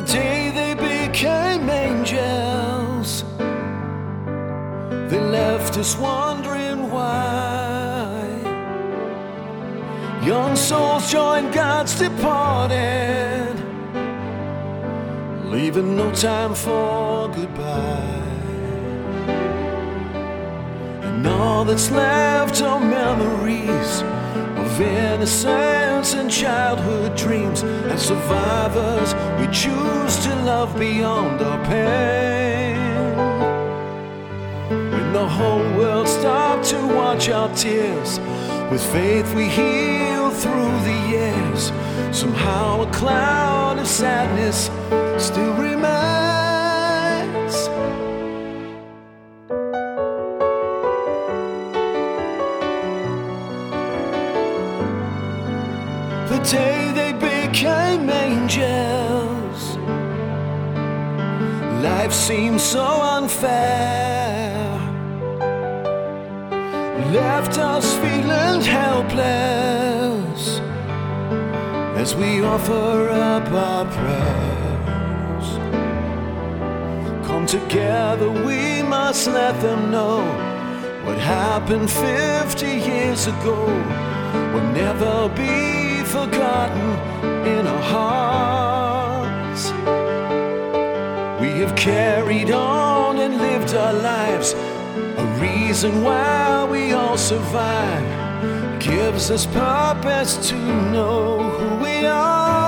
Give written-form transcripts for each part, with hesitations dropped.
day they became angels, they left us wondering why. Young souls joined God's departed, leaving no time for goodbye. And all that's left are memories of innocence and childhood dreams. As survivors, we choose to love beyond our pain. When the whole world stopped to watch our tears, with faith we heal through the years. Somehow a cloud of sadness still remains. The day they became angels, life seemed so unfair, left us feeling helpless as we offer up our prayers. Come together, we must let them know what happened 50 years ago will never be forgotten in our hearts. We have carried on and lived our lives, a reason why we all survive. Gives us purpose to know who we are.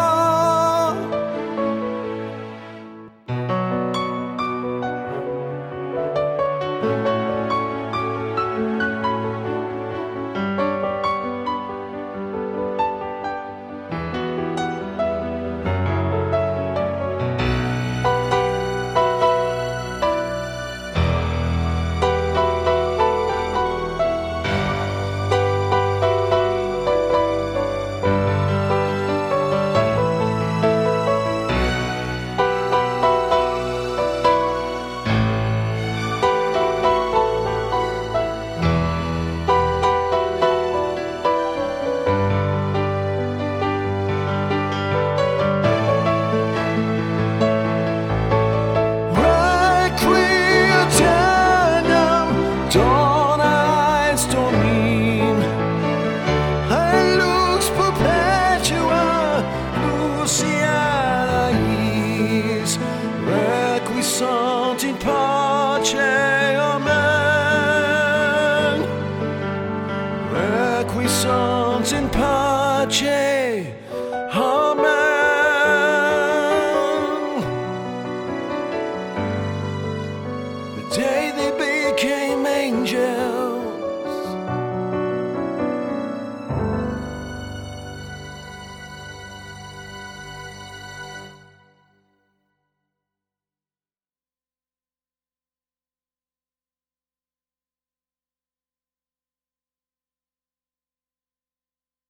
Requiescant in pace, amen. Requiescant in pace.